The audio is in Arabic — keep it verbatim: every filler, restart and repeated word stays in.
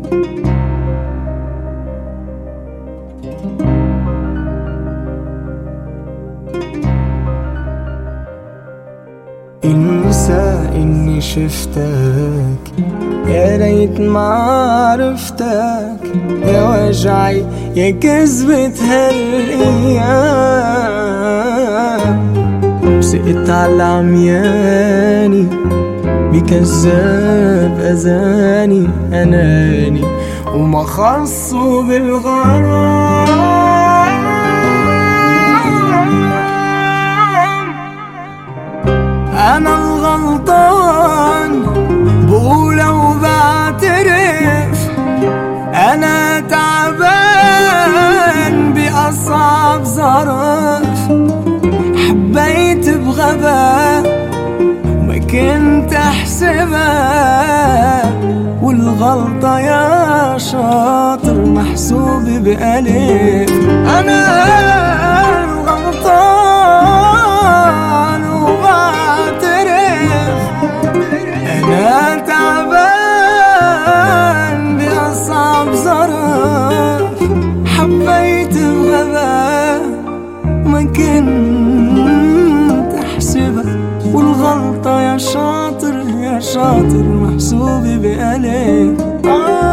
انسى اني شفتك، يا ريت ما عرفتك، يا وجعي يا كذبة هالايام. بسقت على عمياني بكذاب اذاني، اناني وما خصوا بالغرام. أنا الغلطان بقول وبعترف، أنا تعبان بأصعب ظرف، حبيت بغباء وما كنت أحسبها، والغلطة يا شاطر محسوبة بألف. أنا الغلطان أنا تعبان بأصعب ظرف، حبيت بغباء ما كنت أحسبها، والغلطة يا شاطر يا شاطر محسوبة بألف.